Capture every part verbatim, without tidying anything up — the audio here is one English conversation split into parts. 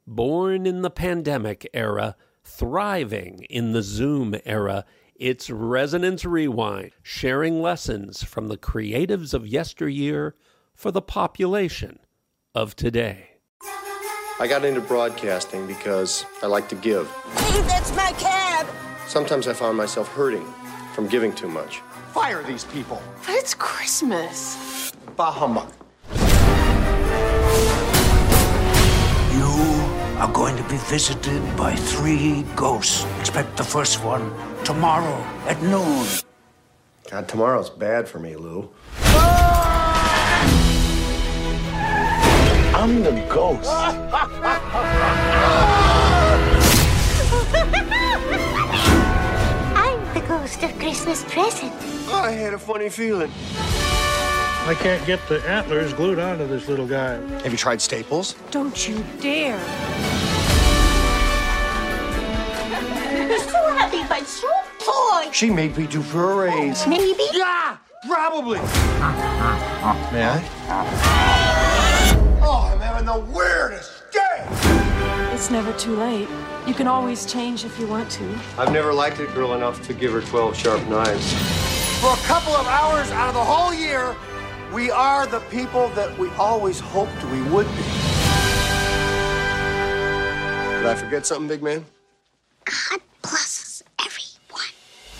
Born in the pandemic era, thriving in the Zoom era, it's Resonance Rewind, sharing lessons from the creatives of yesteryear for the population of today. I got into broadcasting because I like to give. Hey, that's my cab! Sometimes I found myself hurting from giving too much. Fire these people! But it's Christmas. Bah humbug. You are going to be visited by three ghosts. Expect the first one tomorrow at noon. God, tomorrow's bad for me, Lou. I'm the ghost. I'm the ghost of Christmas present. I had a funny feeling. I can't get the antlers glued onto this little guy. Have you tried Staples? Don't you dare. You're so happy, but so poor. She may be due for a raise. Maybe. Yeah, probably. May I? Oh, I'm having the weirdest day. It's never too late. You can always change if you want to. I've never liked a girl enough to give her twelve sharp knives. For a couple of hours out of the whole year, we are the people that we always hoped we would be. Did I forget something, big man? God blesses everyone.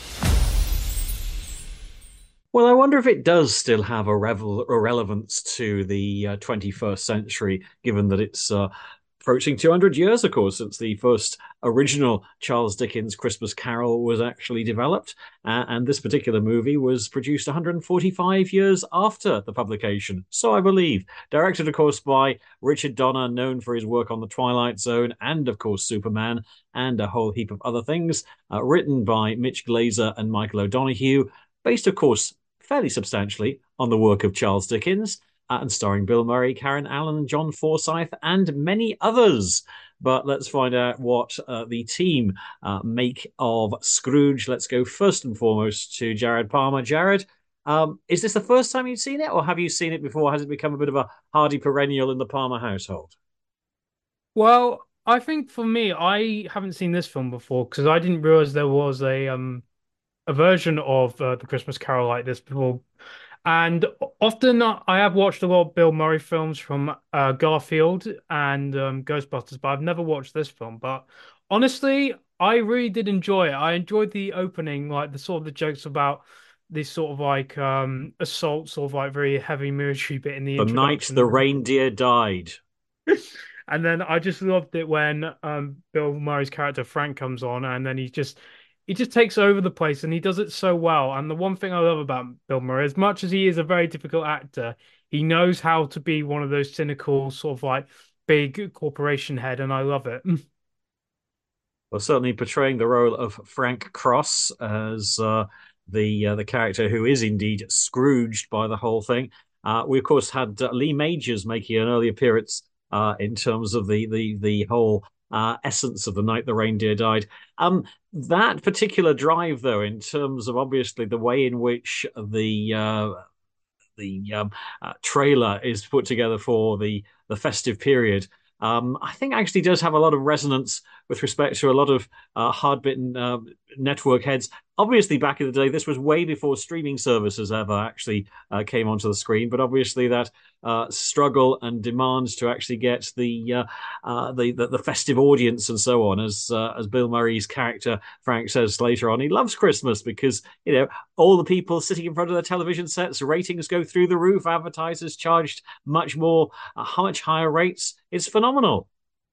Well, I wonder if it does still have a, revel- a relevance to the uh, twenty-first century, given that it's uh, approaching two hundred years, of course, since the first original Charles Dickens Christmas Carol was actually developed. Uh, and this particular movie was produced one hundred forty-five years after the publication, so I believe. Directed, of course, by Richard Donner, known for his work on The Twilight Zone and, of course, Superman, and a whole heap of other things. Uh, written by Mitch Glazer and Michael O'Donoghue, based, of course, fairly substantially on the work of Charles Dickens, uh, and starring Bill Murray, Karen Allen, John Forsythe, and many others. But let's find out what uh, the team uh, make of Scrooge. Let's go first and foremost to Jared Palmer. Jared, um, is this the first time you've seen it, or have you seen it before? Has it become a bit of a hardy perennial in the Palmer household? Well, I think for me, I haven't seen this film before because I didn't realize there was a um a version of uh, the Christmas Carol like this before. And often I have watched a lot of Bill Murray films from uh, Garfield and um, Ghostbusters, but I've never watched this film. But honestly, I really did enjoy it. I enjoyed the opening, like the sort of the jokes about this sort of like um, assault, sort of like very heavy military bit in the The night introduction. the reindeer died. And then I just loved it when um, Bill Murray's character Frank comes on, and then he just he just takes over the place, and he does it so well. And the one thing I love about Bill Murray, as much as he is a very difficult actor, he knows how to be one of those cynical sort of like big corporation head, and I love it. Well, certainly portraying the role of Frank Cross as uh, the uh, the character who is indeed Scrooged by the whole thing. Uh, we of course had uh, Lee Majors making an early appearance uh, in terms of the the the whole uh, essence of The Night the Reindeer Died. Um, that particular drive, though, in terms of obviously the way in which the uh, the um, uh, trailer is put together for the the festive period, um, I think actually does have a lot of resonance with respect to a lot of uh, hard-bitten uh, network heads. Obviously, back in the day, this was way before streaming services ever actually uh, came onto the screen. But obviously, that uh, struggle and demands to actually get the, uh, uh, the the the festive audience and so on, as uh, as Bill Murray's character Frank says later on, he loves Christmas because you know all the people sitting in front of their television sets, ratings go through the roof, advertisers charged much more, uh, much higher rates. It's phenomenal.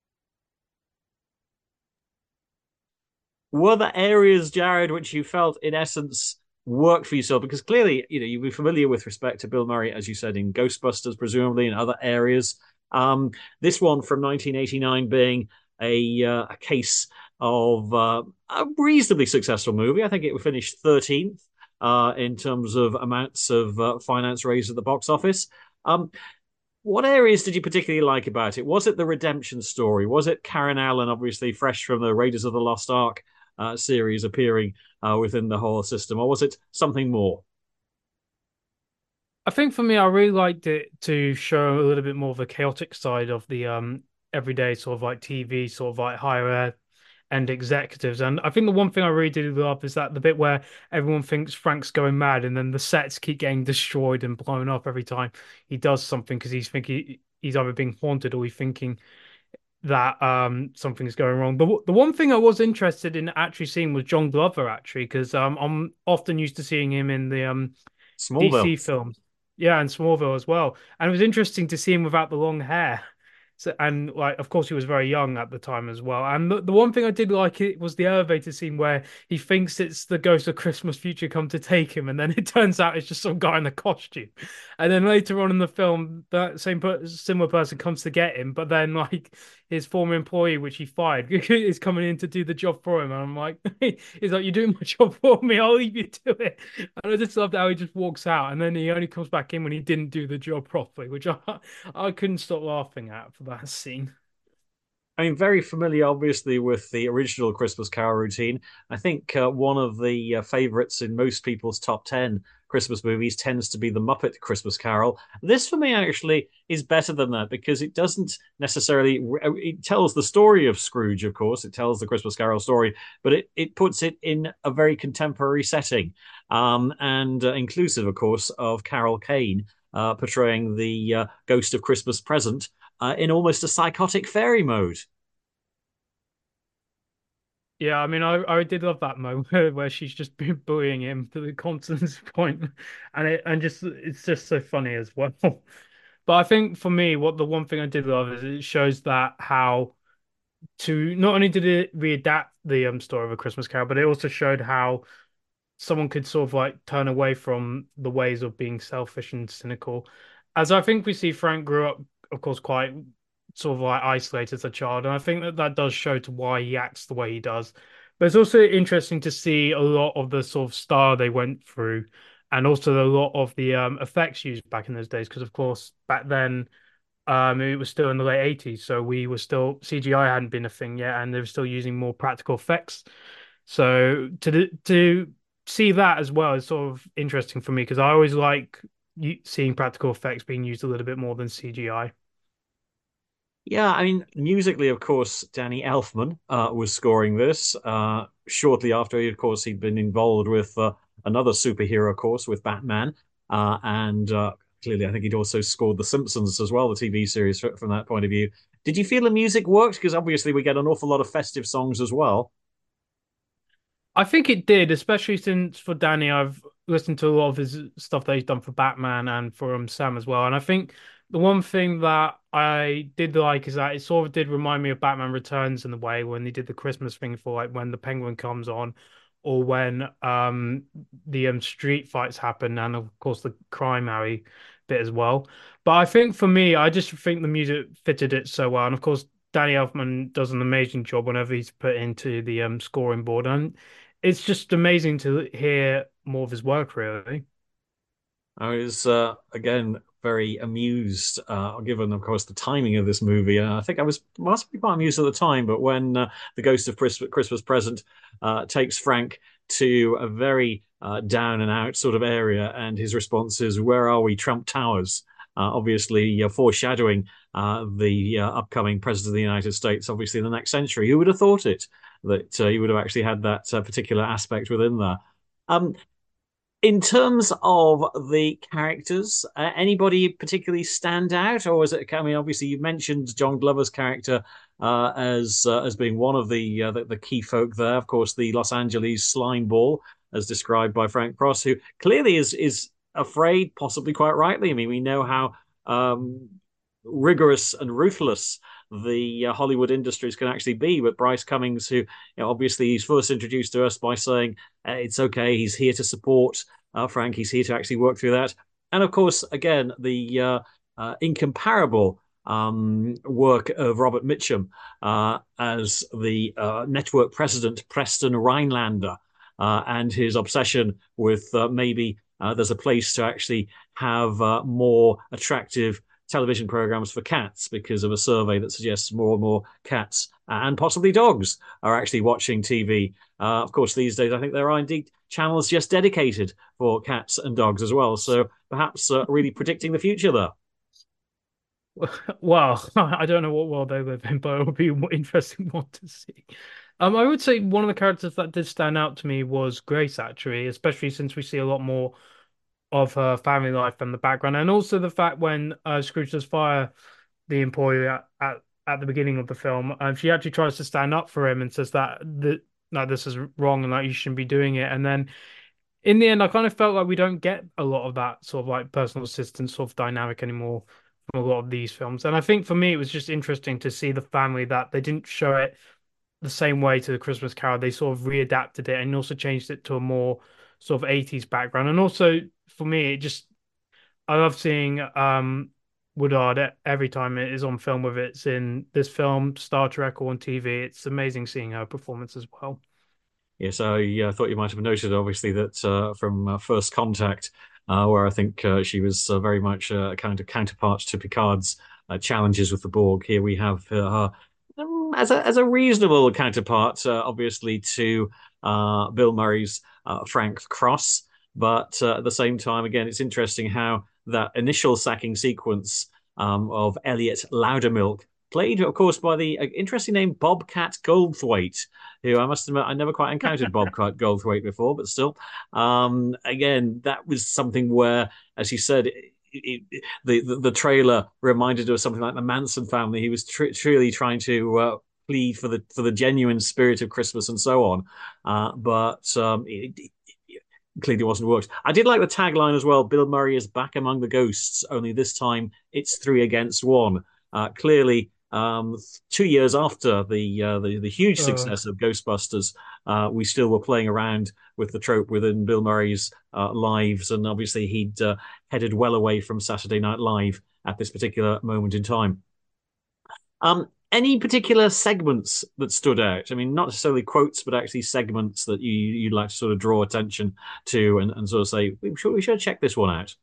Were there areas, Jared, which you felt, in essence, worked for yourself? Because clearly, you know, you'd be familiar with respect to Bill Murray, as you said, in Ghostbusters, presumably in other areas. Um, this one from nineteen eighty-nine being a, uh, a case of uh, a reasonably successful movie. I think it finished thirteenth uh, in terms of amounts of uh, finance raised at the box office. Um, What areas did you particularly like about it? Was it the redemption story? Was it Karen Allen, obviously fresh from the Raiders of the Lost Ark uh, series, appearing uh, within the whole system? Or was it something more? I think for me, I really liked it to show a little bit more of the chaotic side of the um everyday sort of like T V, sort of like higher end executives. And I think the one thing I really did love is that the bit where everyone thinks Frank's going mad, and then the sets keep getting destroyed and blown up every time he does something because he's thinking he's either being haunted or he's thinking that um something's going wrong. The the one thing I was interested in actually seeing was John Glover actually, because um I'm often used to seeing him in the um Smallville. D C films, yeah, and Smallville as well. And it was interesting to see him without the long hair. So, and like, of course, he was very young at the time as well. And the, the one thing I did like it was the elevator scene where he thinks it's the ghost of Christmas Future come to take him, and then it turns out it's just some guy in a costume. And then later on in the film, that same per- similar person comes to get him, but then like his former employee, which he fired, is coming in to do the job for him. And I'm like, he's like, "You're doing my job for me. I'll leave you to it." And I just loved how he just walks out, and then he only comes back in when he didn't do the job properly, which I I couldn't stop laughing at for that scene. I mean, very familiar, obviously, with the original Christmas Carol routine. I think uh, one of the uh, favorites in most people's top ten Christmas movies tends to be the Muppet Christmas Carol. This, for me, actually is better than that because it doesn't necessarily... It tells the story of Scrooge, of course. It tells the Christmas Carol story, but it, it puts it in a very contemporary setting um, and uh, inclusive, of course, of Carol Kane uh, portraying the uh, ghost of Christmas Present uh, in almost a psychotic fairy mode. Yeah, I mean, I, I did love that moment where she's just been bullying him to the constant point, and it and just it's just so funny as well. But I think for me, what the one thing I did love is it shows that how to not only did it readapt the um story of A Christmas Carol, but it also showed how someone could sort of like turn away from the ways of being selfish and cynical. As I think we see Frank grew up, of course, quite sort of like isolated as a child, and I think that that does show to why he acts the way he does. But it's also interesting to see a lot of the sort of style they went through, and also a lot of the um, effects used back in those days. Because of course, back then, um, it was still in the late eighties, so we were still C G I hadn't been a thing yet, and they were still using more practical effects. So to to see that as well is sort of interesting for me because I always like seeing practical effects being used a little bit more than C G I. Yeah, I mean, musically, of course, Danny Elfman uh, was scoring this uh, shortly after, of course, he'd been involved with uh, another superhero course with Batman. Uh, and uh, clearly, I think he'd also scored The Simpsons as well, the T V series, from that point of view. Did you feel the music worked? Because obviously we get an awful lot of festive songs as well. I think it did, especially since for Danny, I've listened to a lot of his stuff that he's done for Batman and for um, Sam as well. And I think the one thing that I did like is that it sort of did remind me of Batman Returns in the way when they did the Christmas thing for like when the Penguin comes on, or when um the um street fights happen, and of course the crime alley bit as well. But I think for me, I just think the music fitted it so well, and of course Danny Elfman does an amazing job whenever he's put into the um scoring board, and it's just amazing to hear more of his work, really. I was uh, again very amused, uh, given, of course, the timing of this movie. Uh, I think I was must be quite amused at the time, but when uh, the Ghost of Christmas Present uh, takes Frank to a very uh, down and out sort of area, and his response is, "Where are we, Trump Towers?" Uh, obviously, uh, foreshadowing uh, the uh, upcoming president of the United States, obviously in the next century. Who would have thought it that uh, he would have actually had that uh, particular aspect within there? Um, In terms of the characters, uh, anybody particularly stand out, or is it? I mean, obviously you mentioned John Glover's character uh, as uh, as being one of the, uh, the the key folk there. Of course, the Los Angeles slime ball, as described by Frank Cross, who clearly is is afraid, possibly quite rightly. I mean, we know how um, rigorous and ruthless the uh, Hollywood industries can actually be. But Bryce Cummings, who, you know, obviously he's first introduced to us by saying uh, it's okay, he's here to support uh, Frank, he's here to actually work through that. And of course, again, the uh, uh, incomparable um, work of Robert Mitchum uh, as the uh, network president, Preston Rhinelander, uh, and his obsession with uh, maybe uh, there's a place to actually have uh, more attractive television programs for cats, because of a survey that suggests more and more cats and possibly dogs are actually watching T V. Uh, of course, these days, I think there are indeed channels just dedicated for cats and dogs as well. So perhaps uh, really predicting the future there. Well, I don't know what world they live in, but it would be an interesting one to see. Um, I would say one of the characters that did stand out to me was Grace, actually, especially since we see a lot more of her family life and the background, and also the fact when uh, Scrooge does fire the employee at, at, at the beginning of the film, um, she actually tries to stand up for him and says that that no, this is wrong and that you shouldn't be doing it. And then in the end, I kind of felt like we don't get a lot of that sort of like personal assistant sort of dynamic anymore from a lot of these films. And I think for me, it was just interesting to see the family that they didn't show it the same way to the Christmas Carol. They sort of readapted it and also changed it to a more sort of eighties background. And also for me, it just I love seeing um Woodard e- every time it is on film, whether it's in this film, Star Trek, or on T V. It's amazing seeing her performance as well. Yes, I uh, thought you might have noted, obviously, that uh, from uh, First Contact, uh, where I think uh, she was uh, very much uh, a kind of counterpart to Picard's uh, challenges with the Borg. Here we have uh, her um, as a as a reasonable counterpart, uh, obviously, to uh, Bill Murray's uh, Frank Cross. But uh, at the same time, again, it's interesting how that initial sacking sequence um, of Elliot Loudermilk, played, of course, by the uh, interesting name Bobcat Goldthwait, who I must admit I never quite encountered Bobcat Goldthwait before, but still, um, again, that was something where, as you said, it, it, the, the the trailer reminded us of something like the Manson family. He was tr- truly trying to uh, plead for the for the genuine spirit of Christmas and so on, uh, but um, it, it clearly wasn't worked. I did like the tagline as well. Bill Murray is back among the ghosts, only this time it's three against one. Uh, clearly, um, two years after the, uh, the the huge Uh, success of Ghostbusters, uh, we still were playing around with the trope within Bill Murray's uh, lives, and obviously he'd uh, headed well away from Saturday Night Live at this particular moment in time. Um, any particular segments that stood out? I mean, not necessarily quotes, but actually segments that you you'd like to sort of draw attention to and, and sort of say, we should, we should check this one out.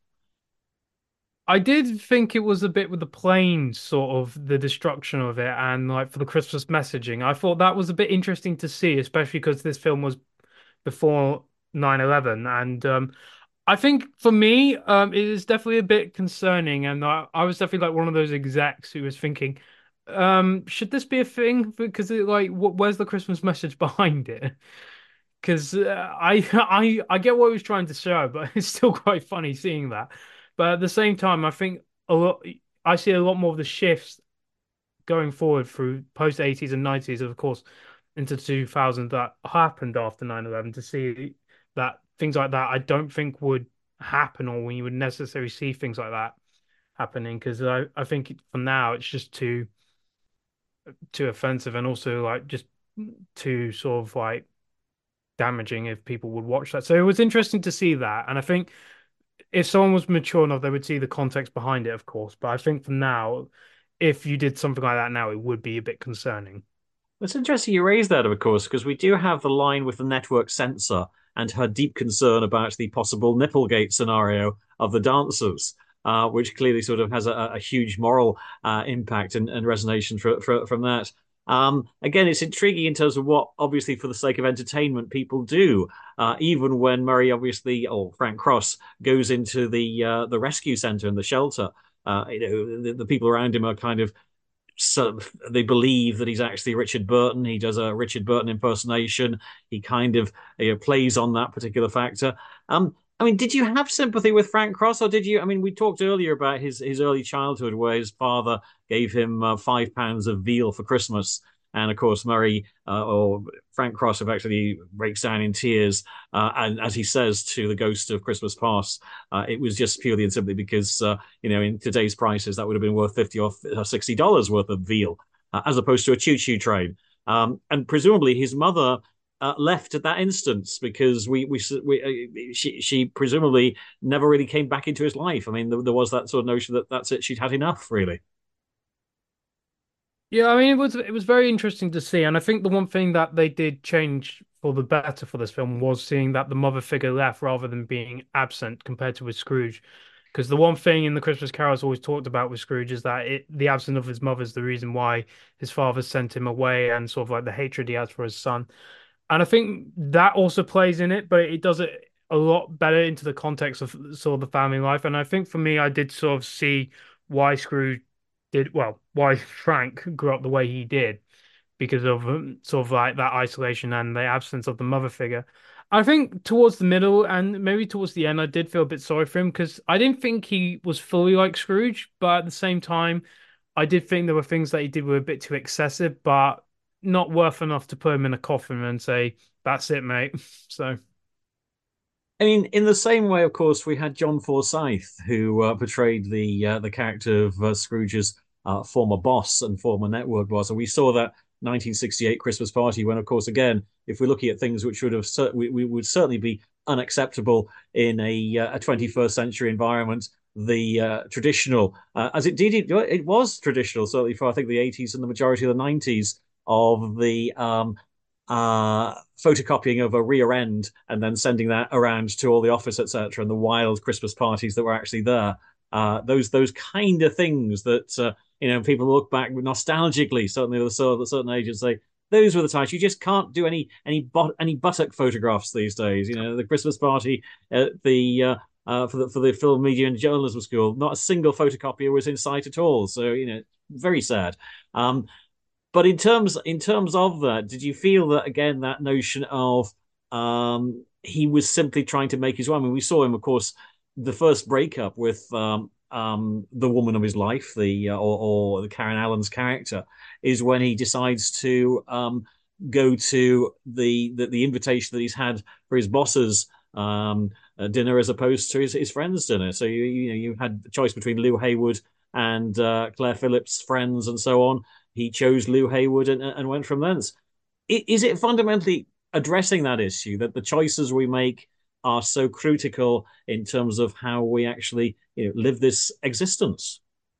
I did think it was a bit with the planes, sort of the destruction of it, and like for the Christmas messaging. I thought that was a bit interesting to see, especially because this film was before nine eleven. And um, I think for me, um, it is definitely a bit concerning. And I, I was definitely like one of those execs who was thinking, um, should this be a thing? Because it, like, wh where's the Christmas message behind it? Because uh, I, I, I get what he was trying to show, but it's still quite funny seeing that. But at the same time, I think a lot, I see a lot more of the shifts going forward through post eighties and nineties, of course, into two thousand that happened after nine eleven to see that things like that I don't think would happen or when you would necessarily see things like that happening because I, I think for now it's just too too offensive and also like just too sort of like damaging if people would watch that. So it was interesting to see that. And I think if someone was mature enough, they would see the context behind it, of course. But I think for now, if you did something like that now, it would be a bit concerning. It's interesting you raised that, of course, because we do have the line with the network censor and her deep concern about the possible Nipplegate scenario of the dancers, uh, which clearly sort of has a, a huge moral uh, impact and, and resonance for, for, from that. Um, again, it's intriguing in terms of what, obviously, for the sake of entertainment, people do. Uh, even when Murray, obviously, or Frank Cross, goes into the uh, the rescue center and the shelter, uh, you know, the, the people around him are kind of so they believe that he's actually Richard Burton. He does a Richard Burton impersonation. He kind of you know, plays on that particular factor. Um, I mean, did you have sympathy with Frank Cross, or did you? I mean, we talked earlier about his his early childhood, where his father gave him uh, five pounds of veal for Christmas, and of course, Murray uh, or Frank Cross eventually breaks down in tears, uh, and as he says to the ghost of Christmas past, uh, it was just purely and simply because uh, you know in today's prices that would have been worth fifty or sixty dollars worth of veal, uh, as opposed to a choo choo train, um, and presumably his mother uh, left at that instance because we we, we uh, she she presumably never really came back into his life. I mean, there, there was that sort of notion that that's it, she'd had enough, really. Yeah, I mean, it was it was very interesting to see, and I think the one thing that they did change for the better for this film was seeing that the mother figure left rather than being absent compared to with Scrooge. Because the one thing in the Christmas Carol's always talked about with Scrooge is that it, the absence of his mother is the reason why his father sent him away and sort of like the hatred he has for his son. And I think that also plays in it, but it does it a lot better into the context of sort of the family life. And I think for me, I did sort of see why Scrooge did, well, why Frank grew up the way he did because of um, sort of like that isolation and the absence of the mother figure. I think towards the middle and maybe towards the end, I did feel a bit sorry for him because I didn't think he was fully like Scrooge, but at the same time, I did think there were things that he did were a bit too excessive, but not worth enough to put him in a coffin and say, "That's it, mate." So. I mean, in the same way, of course, we had John Forsyth, who uh, portrayed the uh, the character of uh, Scrooge's uh, former boss and former network boss, and we saw that nineteen sixty-eight Christmas party when, of course, again, if we're looking at things which would have we, we would certainly be unacceptable in a uh, a twenty-first century environment, the uh, traditional, uh, as it did, it, it was traditional, certainly for I think the eighties and the majority of the nineties of the um, uh, photocopying of a rear end and then sending that around to all the office, et cetera, and the wild Christmas parties that were actually there. Uh, those those kind of things that uh, you know people look back nostalgically, certainly at a certain age, and say those were the times. You just can't do any any but, any buttock photographs these days. You know, the Christmas party at the uh, uh, for the for the Film, Media, and Journalism School, not a single photocopier was in sight at all. So you know, very sad. Um, But in terms in terms of that, did you feel that again that notion of um, he was simply trying to make his way? I mean, we saw him, of course, the first breakup with um, um, the woman of his life, the uh, or, or the Karen Allen's character, is when he decides to um, go to the, the the invitation that he's had for his boss's um, uh, dinner as opposed to his, his friend's dinner. So you you know you had the choice between Lou Haywood and uh, Claire Phillips' friends and so on. He chose Lou Haywood and, and went from thence. Is it fundamentally addressing that issue that the choices we make are so critical in terms of how we actually you know, live this existence?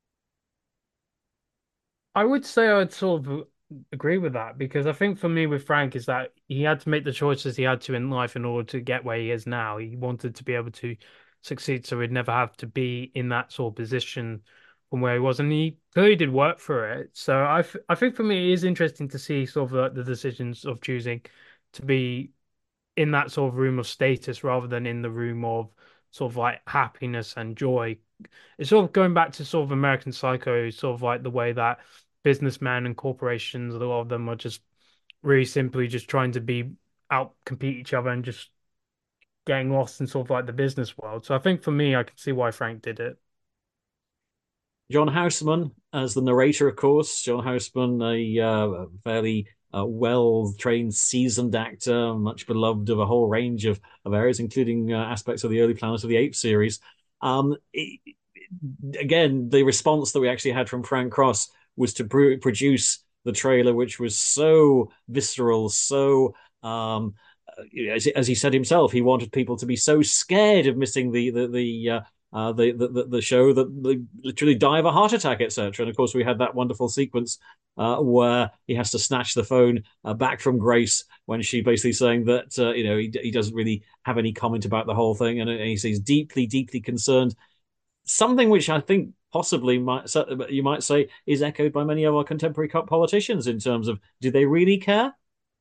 I would say I'd sort of agree with that because I think for me with Frank is that he had to make the choices he had to in life in order to get where he is now. He wanted to be able to succeed, so he'd never have to be in that sort of position from where he was, and he clearly did work for it. So I, f I think for me it is interesting to see sort of the, the decisions of choosing to be in that sort of room of status rather than in the room of sort of like happiness and joy. It's sort of going back to sort of American Psycho, sort of like the way that businessmen and corporations, a lot of them are just really simply just trying to be out compete each other and just getting lost in sort of like the business world. So I think for me, I can see why Frank did it. John Houseman as the narrator, of course. John Houseman, a uh, fairly uh, well-trained, seasoned actor, much beloved of a whole range of, of areas, including uh, aspects of the early Planet of the Apes series. Um, it, again, the response that we actually had from Frank Cross was to pr produce the trailer, which was so visceral, so um, as, as he said himself, he wanted people to be so scared of missing the the the uh, uh, the, the the show that they literally die of a heart attack, et cetera. And of course, we had that wonderful sequence uh, where he has to snatch the phone uh, back from Grace when she basically saying that uh, you know he he doesn't really have any comment about the whole thing, and he says deeply, deeply concerned. Something which I think possibly might you might say is echoed by many of our contemporary politicians in terms of do they really care?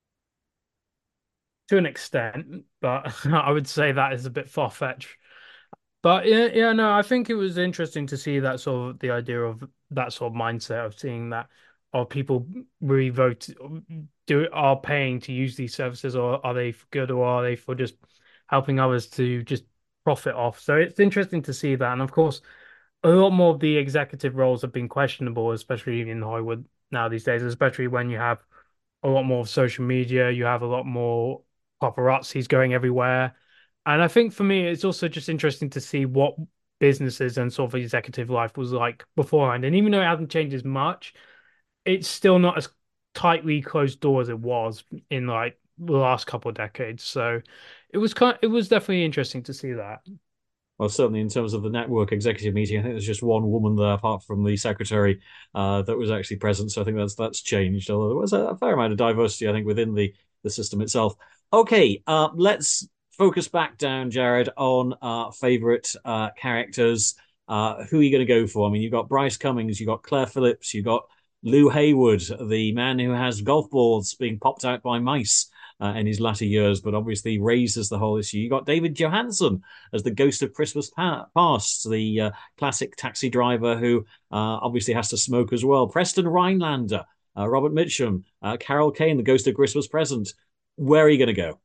To an extent, but I would say that is a bit far-fetched. But yeah, yeah, no, I think it was interesting to see that sort of the idea of that sort of mindset of seeing that are people really vote do are paying to use these services, or are they for good, or are they for just helping others to just profit off? So it's interesting to see that. And of course, a lot more of the executive roles have been questionable, especially in Hollywood now these days, especially when you have a lot more of social media, you have a lot more paparazzis going everywhere. And I think for me, it's also just interesting to see what businesses and sort of executive life was like beforehand. And even though it hasn't changed as much, it's still not as tightly closed door as it was in like the last couple of decades. So it was kind of, it was definitely interesting to see that. Well, certainly in terms of the network executive meeting, I think there's just one woman there, apart from the secretary, uh, that was actually present. So I think that's that's changed. Although there was a, a fair amount of diversity, I think, within the the system itself. Okay, uh, let's focus back down, Jared, on our favourite uh, characters. Uh, who are you going to go for? I mean, you've got Bryce Cummings, you've got Claire Phillips, you've got Lou Haywood, the man who has golf balls being popped out by mice uh, in his latter years, but obviously raises the whole issue. You got David Johansen as the Ghost of Christmas Past, the uh, classic taxi driver who uh, obviously has to smoke as well. Preston Rhinelander, uh, Robert Mitchum, uh, Carol Kane, the Ghost of Christmas Present. Where are you going to go?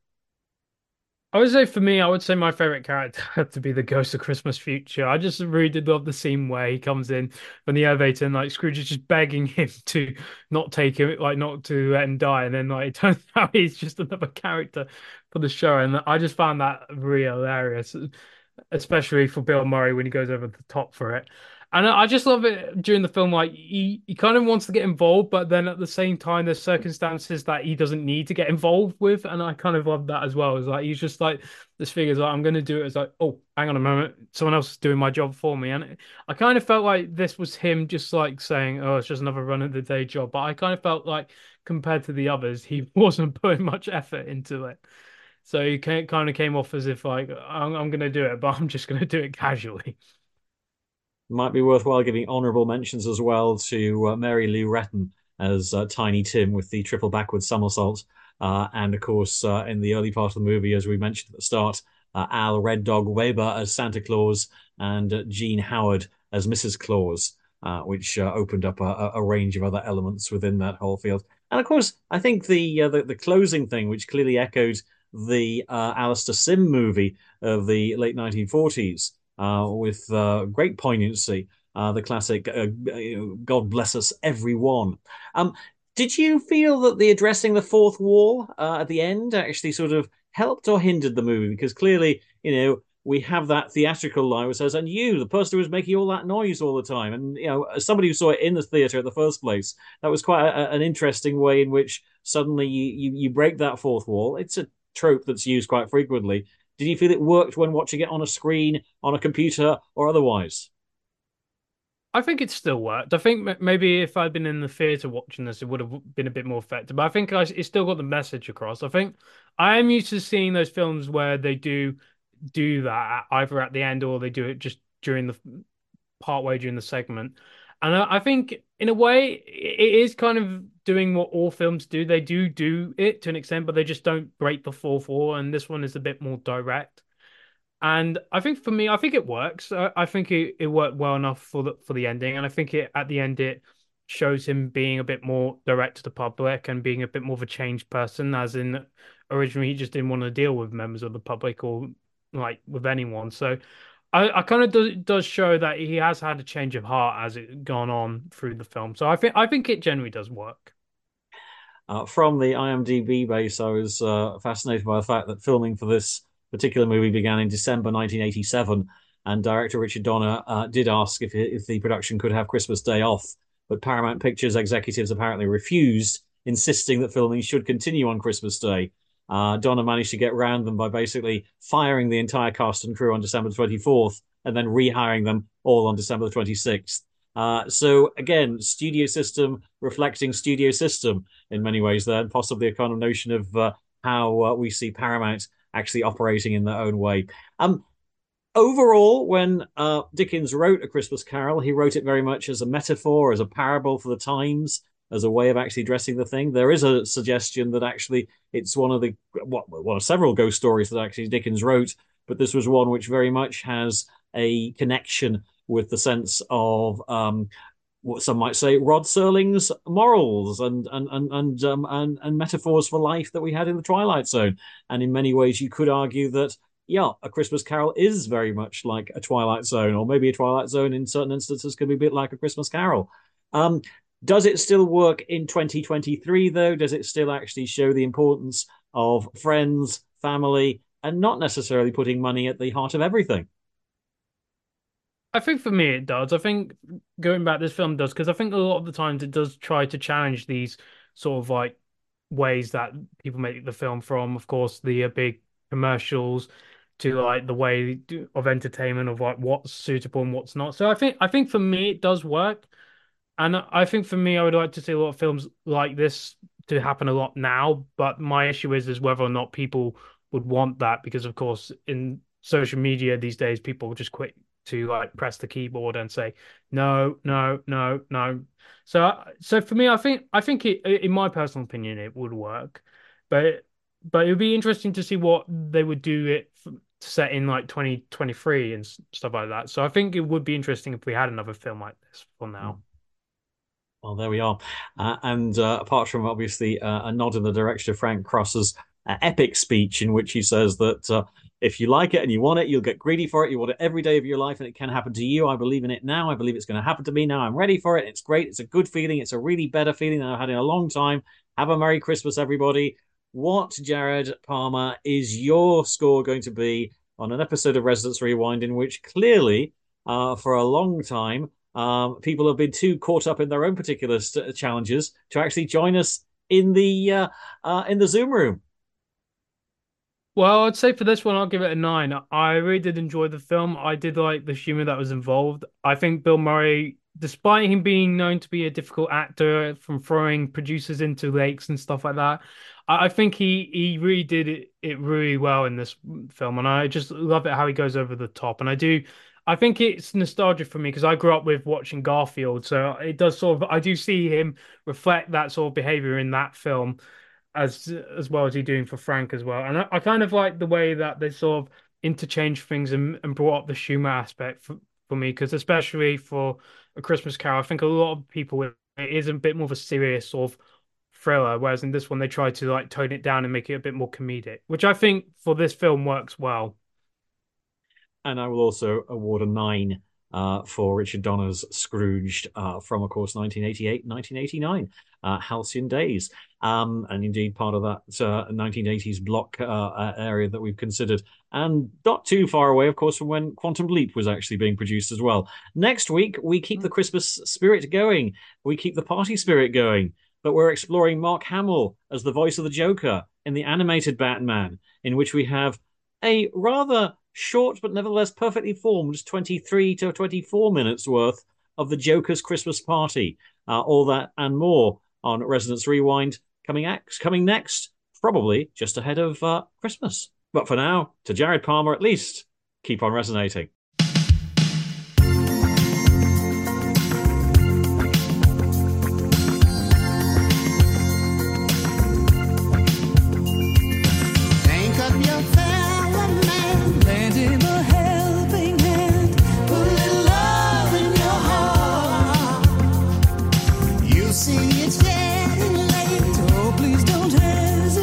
I would say for me, I would say my favorite character had to be the Ghost of Christmas Future. I just really did love the scene where he comes in from the elevator and like Scrooge is just begging him to not take him, like not to let him die, and then like it turns out he's just another character for the show, and I just found that really hilarious, especially for Bill Murray when he goes over the top for it. And I just love it during the film. Like he, he kind of wants to get involved, but then at the same time, there's circumstances that he doesn't need to get involved with, and I kind of love that as well. It's like he's just like this figure's like I'm going to do it. It's like, oh, hang on a moment, someone else is doing my job for me, and I kind of felt like this was him just like saying, oh, it's just another run of the day job. But I kind of felt like compared to the others, he wasn't putting much effort into it. So he kind of came off as if like I'm, I'm going to do it, but I'm just going to do it casually. Might be worthwhile giving honourable mentions as well to uh, Mary Lou Retton as uh, Tiny Tim with the triple backwards somersault. Uh, and of course, uh, in the early part of the movie, as we mentioned at the start, uh, Al Red Dog Weber as Santa Claus and uh, Jean Howard as Missus Claus, uh, which uh, opened up a, a range of other elements within that whole field. And of course, I think the uh, the, the closing thing, which clearly echoed the uh, Alistair Sim movie of the late nineteen forties, Uh, with uh, great poignancy, uh, the classic uh, God bless us, everyone. Um, did you feel that the addressing the fourth wall uh, at the end actually sort of helped or hindered the movie? Because clearly, you know, we have that theatrical line which says, and you, the person who was making all that noise all the time. And, you know, as somebody who saw it in the theatre in the first place, that was quite a, an interesting way in which suddenly you, you, you break that fourth wall. It's a trope that's used quite frequently. Did you feel it worked when watching it on a screen, on a computer, or otherwise? I think it still worked. I think maybe if I'd been in the theatre watching this, it would have been a bit more effective. But I think I, it still got the message across. I think I am used to seeing those films where they do do that either at the end or they do it just during the part way during the segment. And I, I think in a way it is kind of doing what all films do. They do do it to an extent, but they just don't break the fourth wall. And this one is a bit more direct. And I think for me, I think it works. I, I think it, it worked well enough for the for the ending, and I think it at the end it shows him being a bit more direct to the public and being a bit more of a changed person. As in, originally he just didn't want to deal with members of the public or like with anyone. So I, I kind of do, does show that he has had a change of heart as it gone on through the film. So I think I think it generally does work. Uh, from the IMDb base, I was uh, fascinated by the fact that filming for this particular movie began in December nineteen eighty-seven, and director Richard Donner uh, did ask if if the production could have Christmas Day off, but Paramount Pictures executives apparently refused, insisting that filming should continue on Christmas Day. Uh, Donner managed to get around them by basically firing the entire cast and crew on December twenty-fourth and then rehiring them all on December twenty-sixth. Uh, so again, studio system reflecting studio system in many ways there, and possibly a kind of notion of uh, how uh, we see Paramount actually operating in their own way. Um, overall, when uh, Dickens wrote A Christmas Carol, he wrote it very much as a metaphor, as a parable for the times, as a way of actually addressing the thing. There is a suggestion that actually it's one of the what one of several ghost stories that actually Dickens wrote, but this was one which very much has a connection with the sense of um, what some might say Rod Serling's morals and and and and, um, and and metaphors for life that we had in the Twilight Zone. And in many ways, you could argue that yeah, A Christmas Carol is very much like a Twilight Zone, or maybe a Twilight Zone in certain instances could be a bit like A Christmas Carol. Um, does it still work in twenty twenty-three though? Does it still actually show the importance of friends, family, and not necessarily putting money at the heart of everything? I think for me it does. I think going back, this film does, because I think a lot of the times it does try to challenge these sort of like ways that people make the film from, of course, the uh, big commercials to like the way of entertainment of like what's suitable and what's not. So I think I think for me it does work, and I think for me I would like to see a lot of films like this to happen a lot now. But my issue is is whether or not people would want that, because of course in social media these days people just quit to like press the keyboard and say no, no, no, no. So, so for me, I think I think it, in my personal opinion, it would work, but but it would be interesting to see what they would do it f- set in like twenty twenty-three and s- stuff like that. So I think it would be interesting if we had another film like this for now. Well, there we are. Uh, and uh, apart from obviously uh, a nod in the direction of Frank Cross's uh, epic speech, in which he says that uh, if you like it and you want it, you'll get greedy for it. You want it every day of your life, and it can happen to you. I believe in it now. I believe it's going to happen to me now. I'm ready for it. It's great. It's a good feeling. It's a really better feeling than I've had in a long time. Have a Merry Christmas, everybody. What, Jared Palmer, is your score going to be on an episode of Residence Rewind in which clearly, uh, for a long time, um, people have been too caught up in their own particular st- challenges to actually join us in the uh, uh, in the Zoom room? Well, I'd say for this one, I'll give it a nine. I really did enjoy the film. I did like the humor that was involved. I think Bill Murray, despite him being known to be a difficult actor from throwing producers into lakes and stuff like that, I, I think he he really did it, it really well in this film. And I just love it how he goes over the top. And I do, I think it's nostalgia for me because I grew up with watching Garfield. So it does sort of, I do see him reflect that sort of behavior in that film as as well as he doing for Frank as well. And I, I kind of like the way that they sort of interchange things and, and brought up the humor aspect for, for me, because especially for A Christmas Carol, I think a lot of people, it is a bit more of a serious sort of thriller, whereas in this one they try to like tone it down and make it a bit more comedic, which I think for this film works well. And I will also award a nine uh, for Richard Donner's Scrooged uh, from, of course, nineteen eighty-eight, nineteen eighty-nine, uh, Halcyon Days. Um, and indeed part of that uh, nineteen eighties block uh, area that we've considered. And not too far away, of course, from when Quantum Leap was actually being produced as well. Next week, we keep the Christmas spirit going. We keep the party spirit going. But we're exploring Mark Hamill as the voice of the Joker in the animated Batman, in which we have a rather short but nevertheless perfectly formed twenty-three to twenty-four minutes worth of the Joker's Christmas party. Uh, all that and more on Resonance Rewind coming, ex- coming next, probably just ahead of uh, Christmas. But for now, to Jared Palmer at least, keep on resonating.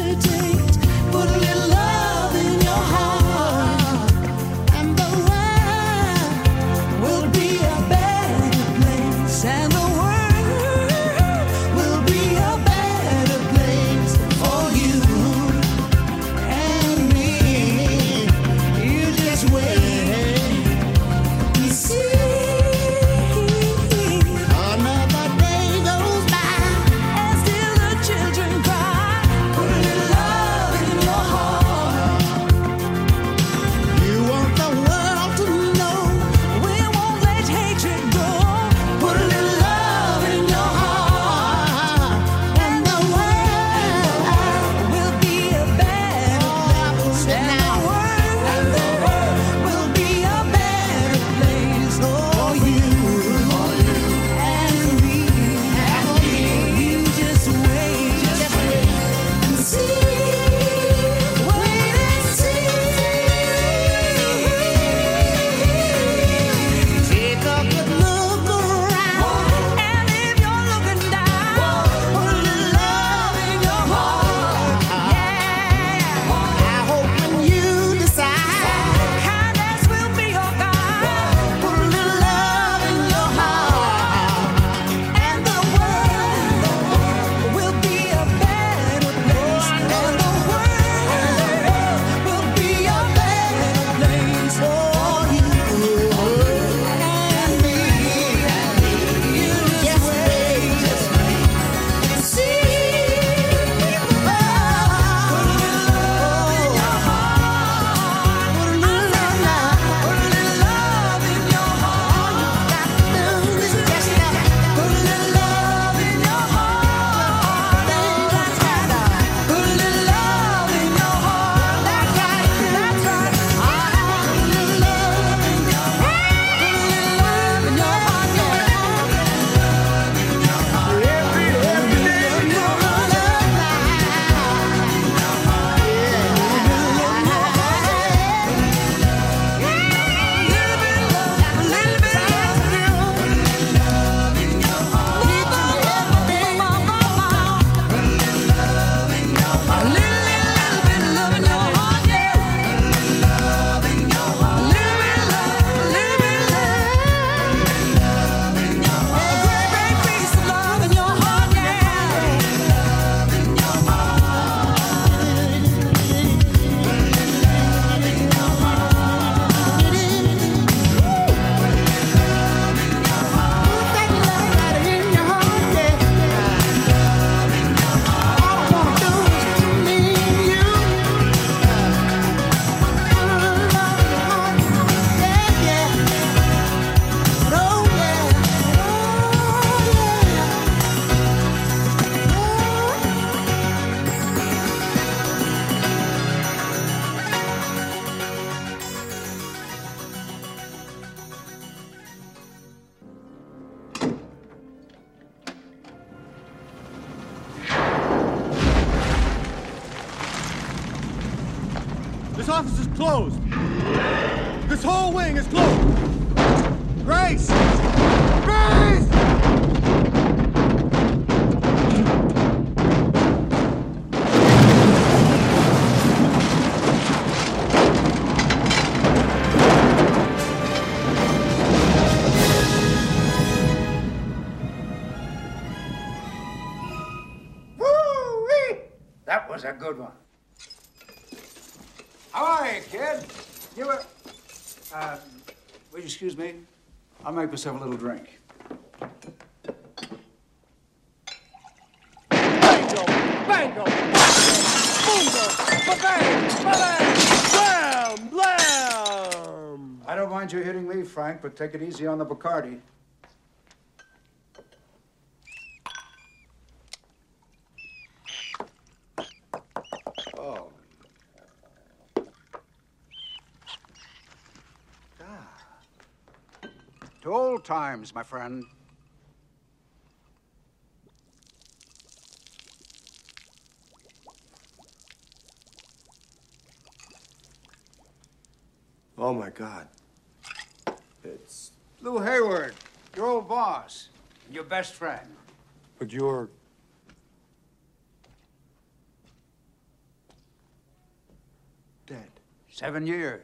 Put a little love in your heart, and the world This office is closed. This whole wing is closed. Grace! Grace! Woo-wee! That was a good one. How are you, kid? You were... Uh, will you excuse me? I'll make myself a little drink. Bango! Bango! Bungo! Ba-bang! Ba-bang! Blam! Blam! I don't mind you hitting me, Frank, but take it easy on the Bacardi. Oh. To old times, my friend. Oh, my God. It's Lou Hayward, your old boss, and your best friend. But you're... dead. Seven years.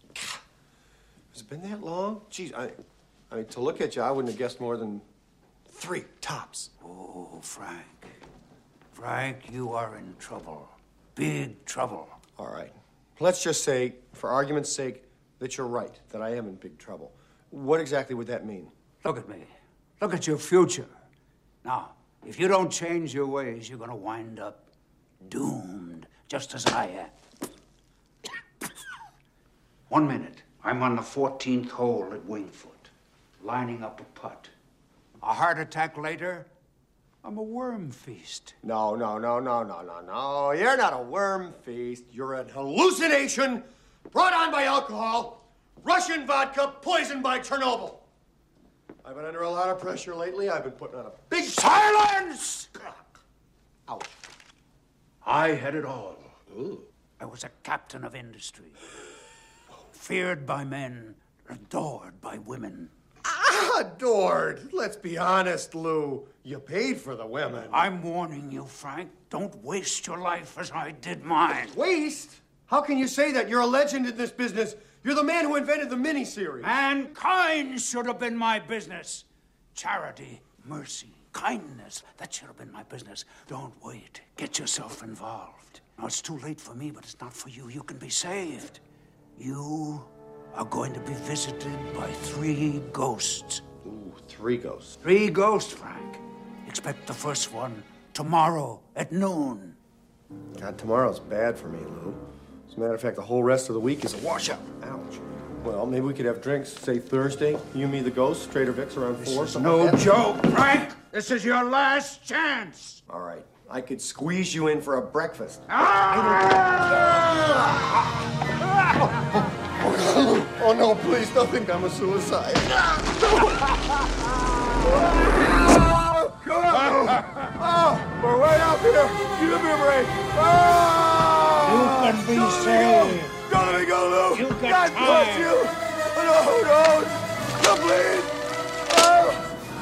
Has it been that long? Geez, I... I mean, to look at you, I wouldn't have guessed more than three, tops. Oh, Frank. Frank, you are in trouble. Big trouble. All right. Let's just say, for argument's sake, that you're right, that I am in big trouble. What exactly would that mean? Look at me. Look at your future. Now, if you don't change your ways, you're gonna wind up doomed, just as I am. One minute, I'm on the fourteenth hole at Wingfoot, lining up a putt. A heart attack later, I'm a worm feast. No, no, no, no, no, no, no. You're not a worm feast. You're an hallucination brought on by alcohol, Russian vodka, poisoned by Chernobyl. I've been under a lot of pressure lately. I've been putting on a big... Silence! Ouch. I had it all. Ooh. I was a captain of industry. Feared by men, adored by women. Adored. Let's be honest, Lou. You paid for the women. I'm warning you, Frank. Don't waste your life as I did mine. Waste? How can you say that? You're a legend in this business. You're the man who invented the miniseries. Mankind should have been my business. Charity, mercy, kindness, that should have been my business. Don't wait. Get yourself involved. Now, it's too late for me, but it's not for you. You can be saved. You are going to be visited by three ghosts. Ooh, three ghosts. Three ghosts, Frank. Expect the first one tomorrow at noon. God, tomorrow's bad for me, Lou. As a matter of fact, the whole rest of the week is a washout. Ouch. Well, maybe we could have drinks, say Thursday. You, me, the ghost, Trader Vic's around four. This is no like joke, Frank. This is your last chance. All right. I could squeeze you in for a breakfast. Oh, oh, no, please don't think I'm a suicide. Oh, we're way up here. Give me a break. Oh, you can be don't saved. Go. Don't let me go, Lou. You got God time. bless you. Oh, no, no. No, please. Oh.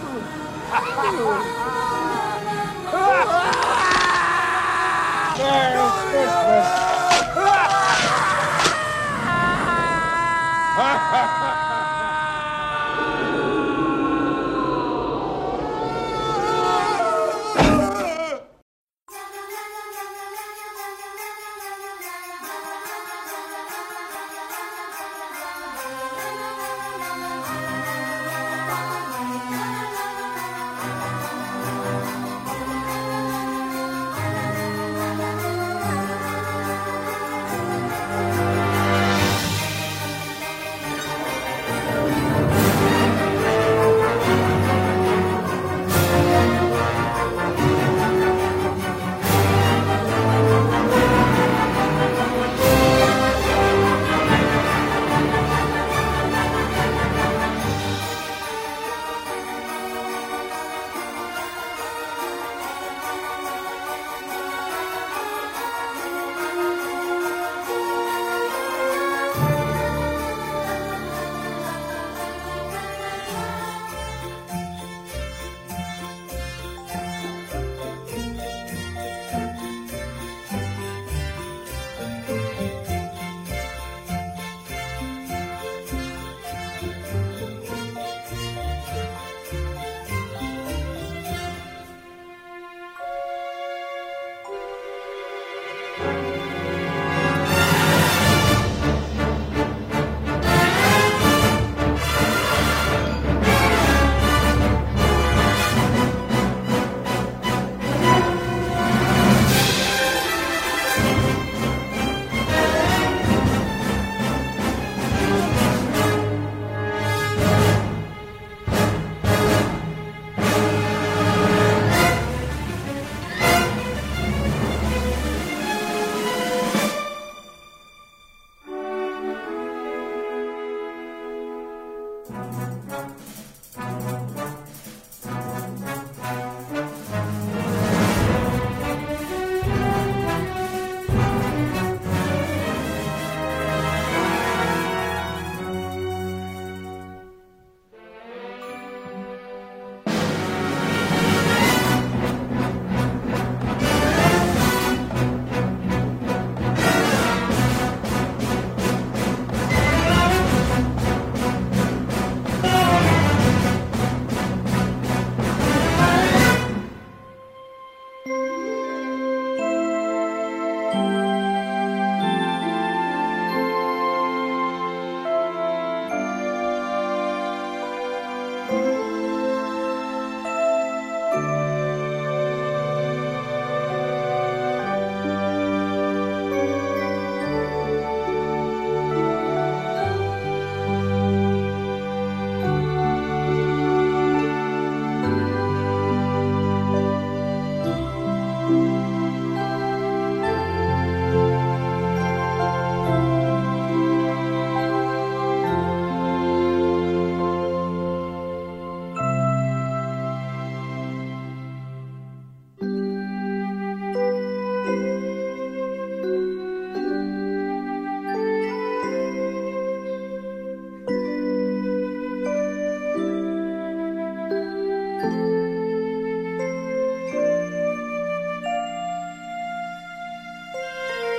Merry Christmas.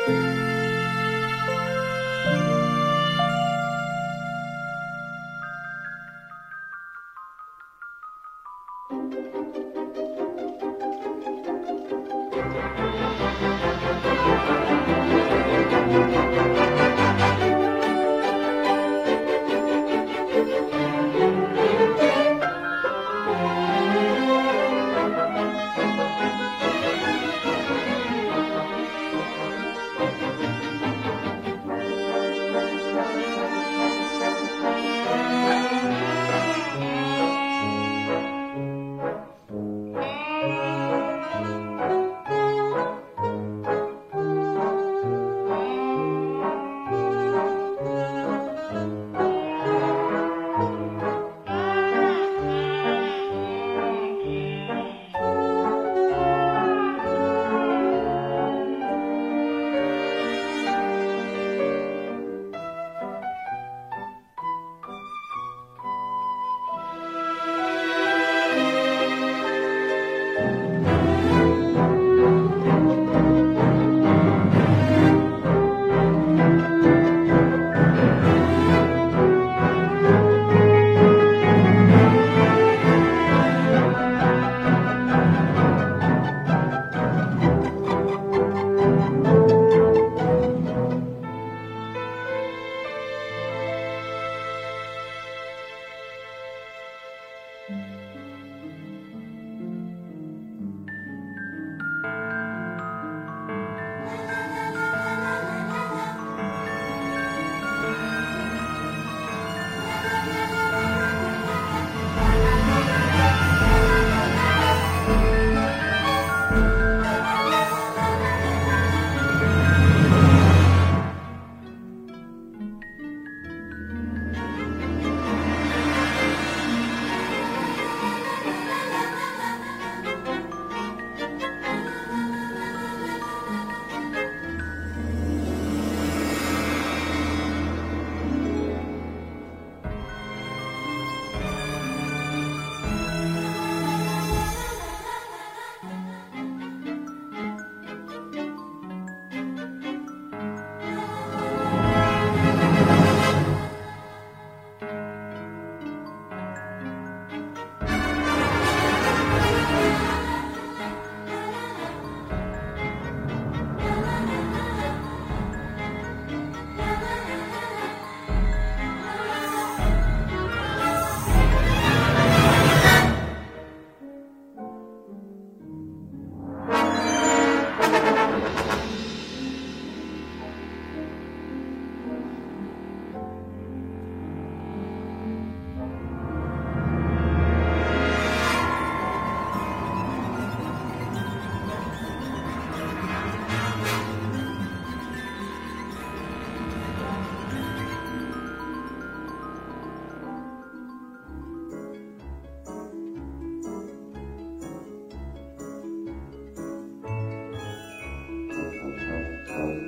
Thank you.